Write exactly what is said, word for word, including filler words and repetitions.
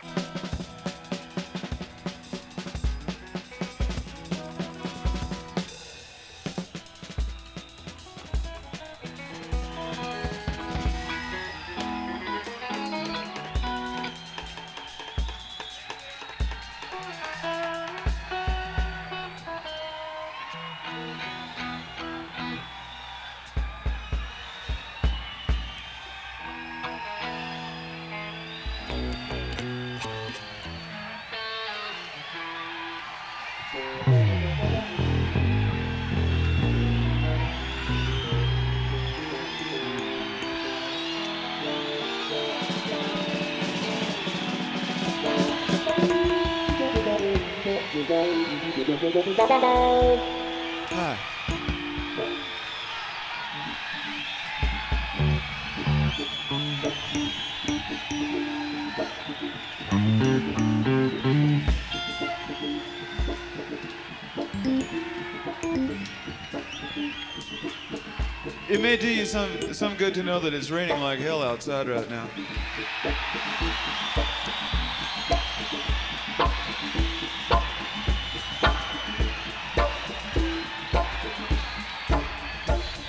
Hi. It may do you some some good to know that it's raining like hell outside right now.